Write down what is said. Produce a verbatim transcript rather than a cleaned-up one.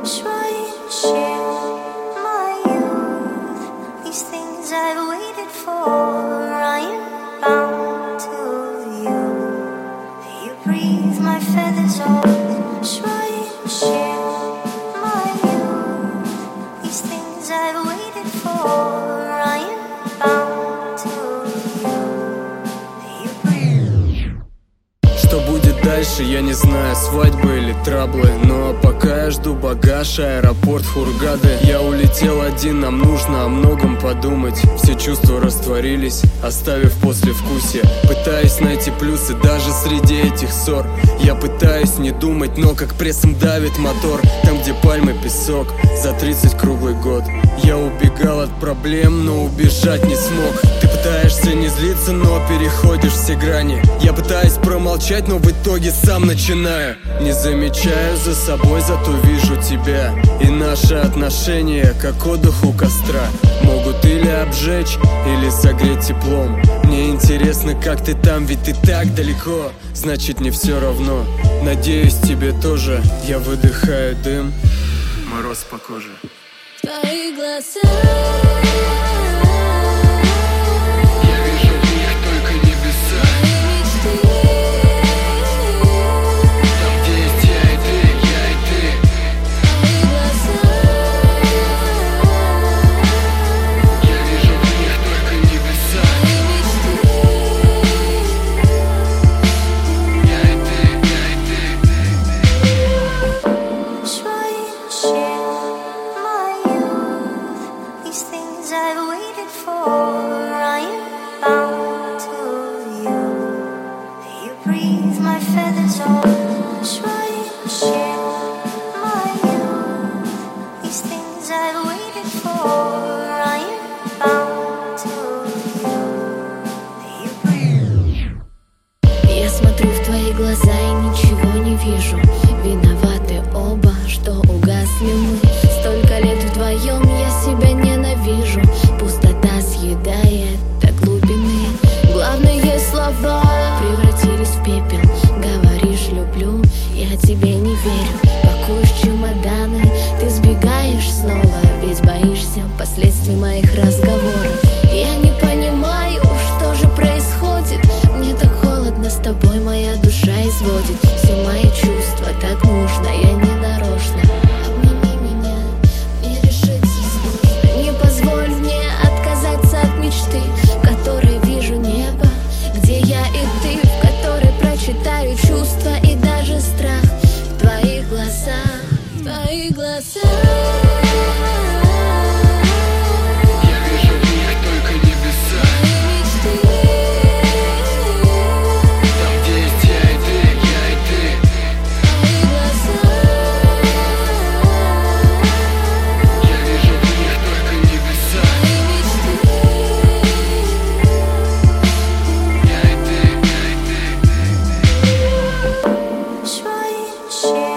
Я не знаю, свадьбы или траблы, но пока я жду багаж, аэропорт Хургады. Я улетел один, нам нужно о многом подумать. Все чувства растворились, оставив послевкусие. Пытаюсь найти плюсы даже среди этих ссор. Я пытаюсь не думать, но как прессом давит мотор. Там, где пальмы, песок, за тридцать круглый год. Я убегал от проблем, но убежать не смог. Ты пытаешься не злиться, но переходишь все грани. Я пытаюсь промолчать, но в итоге сам начинаю. Не замечаю за собой, зато вижу тебя. И наши отношения, как отдых у костра, могут или обжечь, или согреть теплом. Мне интересно, как ты там, ведь ты так далеко. Значит, не все равно. Надеюсь, тебе тоже. Я выдыхаю дым, мороз по коже. Твои глаза, я вижу в них только небеса. Там, где есть я и ты, я и ты. твои глаза, Я вижу в них только небеса. Я и ты, я и ты. I've waited for, I am bound to you. You breathe my feathers on, try and share my youth. These things I've waited for, I am bound to you. You breathe. Я смотрю в твои глаза и ничего не вижу. Виноваты оба, что угасли мы. Столько лет вдвоем я себя ненавижу. Пустота съедает до глубины. Главные слова превратились в пепел. Говоришь люблю, я тебе не верю. Пакуешь чемоданы, ты сбегаешь снова. Ведь боишься последствий моих разговоров. Я не понимаю, что же происходит. Мне так холодно с тобой, моя душа изводит. Все мои чувства так нужно, я не нарочно. Обними меня, не решиться сложно. Не позволь мне отказаться от мечты, в которой вижу небо, где я и ты, в которой прочитаю чувства и даже страх. В твоих глазах, в твоих глазах. Try and share